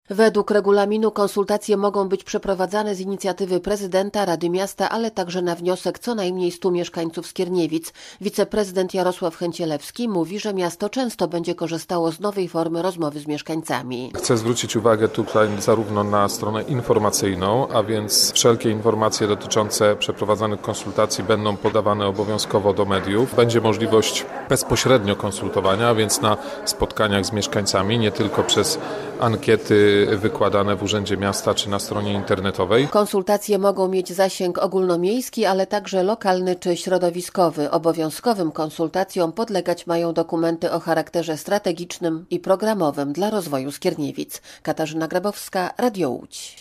Według regulaminu konsultacje mogą być przeprowadzane z inicjatywy prezydenta, Rady Miasta, ale także na wniosek co najmniej 100 mieszkańców Skierniewic. Wiceprezydent Jarosław Chęcielewski mówi, że miasto często będzie korzystało z nowej formy rozmowy z mieszkańcami. Chcę zwrócić uwagę tutaj zarówno na stronę informacyjną, a więc wszelkie informacje dotyczące przeprowadzanych konsultacji będą podawane obowiązkowo do mediów. Będzie możliwość bezpośrednio konsultowania, a więc na spotkaniach z mieszkańcami, nie tylko przez ankiety wykładane w Urzędzie Miasta czy na stronie internetowej. Konsultacje mogą mieć zasięg ogólnomiejski, ale także lokalny czy środowiskowy. Obowiązkowym konsultacjom podlegać mają dokumenty o charakterze strategicznym i programowym dla rozwoju Skierniewic. Katarzyna Grabowska, Radio Łódź.